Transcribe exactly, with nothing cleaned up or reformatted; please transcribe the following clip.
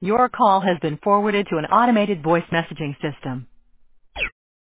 Your call has been forwarded to an automated voice messaging system.